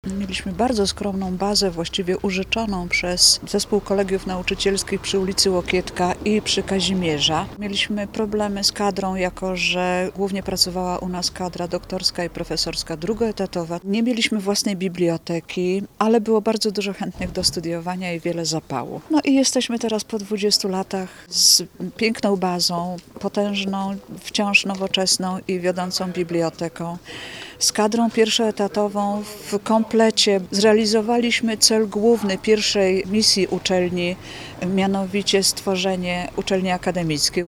Mieliśmy bardzo skromną bazę, właściwie użyczoną przez Zespół Kolegiów Nauczycielskich przy ulicy Łokietka i przy Kazimierza. Mieliśmy problemy z kadrą, jako że głównie pracowała u nas kadra doktorska i profesorska drugoetatowa. Nie mieliśmy własnej biblioteki, ale było bardzo dużo chętnych do studiowania i wiele zapału. No i jesteśmy teraz po 20 latach z piękną bazą, potężną, wciąż nowoczesną i wiodącą biblioteką. Z kadrą pierwszoetatową w komplecie zrealizowaliśmy cel główny pierwszej misji uczelni, mianowicie stworzenie uczelni akademickiej.